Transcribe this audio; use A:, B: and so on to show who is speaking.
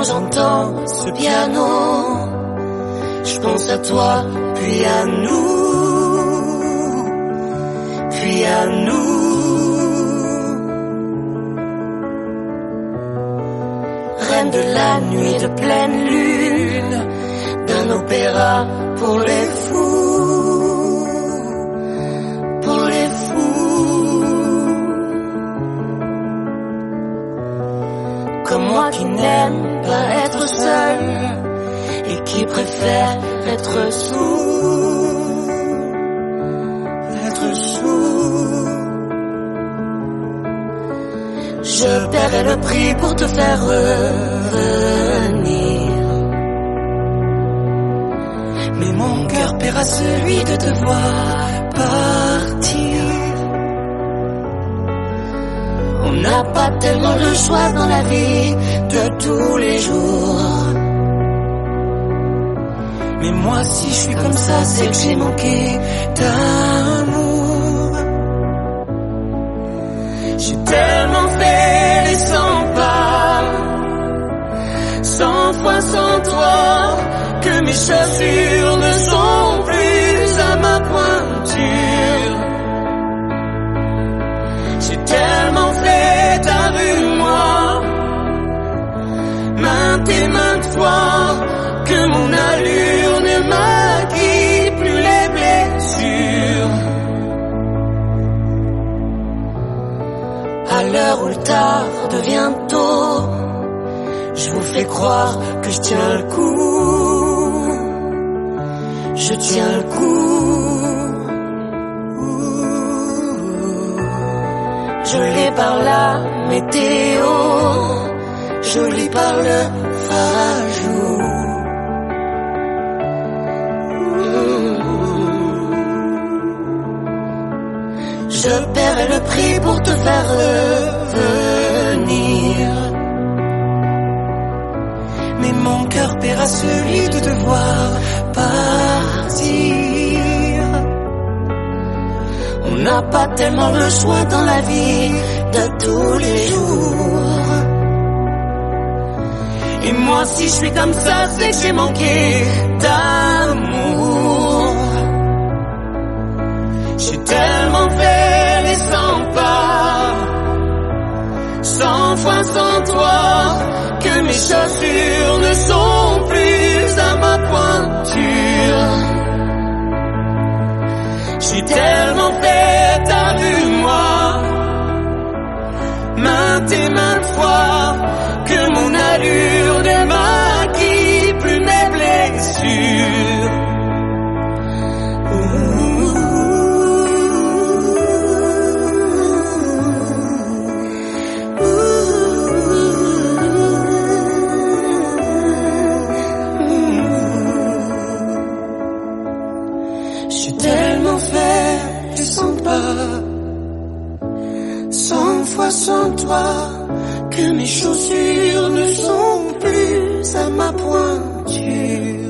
A: j'entends ce piano, je pense à toi, puis à nous, puis à nous. Reine de la nuit de pleine lune, d'un opéra pour les fous, pour les fous. Comme moi qui n'aime pas être seul et qui préfère être sous, être sous. Je paierai le prix pour te faire revenir, mais mon cœur paiera celui de te voir partir. On n'a pas tellement le choix dans la vie de tous les jours, mais moi si je suis comme ça, c'est que j'ai manqué d'amour. J'ai tellement fait les 100 pas, 100 fois sans toi, que mes chaussures ne sont plus à ma pointure. J'ai tellement fait ta rue, moi, maintes et maintes fois, que mon allure ne maquille plus les blessures. À l'heure où le tard devient tôt, je vous fais croire que je tiens le coup, je tiens le coup. Je l'ai par la météo, je l'ai par le farajou. Je paierai le prix pour te faire revenir, mais mon cœur paiera celui de te voir partir. On n'a pas tellement le choix dans la vie de tous les jours, et moi si je suis comme ça, c'est que j'ai manqué d'amour. J'ai tellement fait les 100 pas, 100 fois sans toi, que mes chaussures ne sont plus à ma pointure. J'ai tellement fait ta rue, moi, maintes et maintes fois, que mon allure ne maquille plus mes blessures. J'ai tellement fait les 100 pas, 100 fois sans toi, que mes chaussures ne sont plus à ma pointure.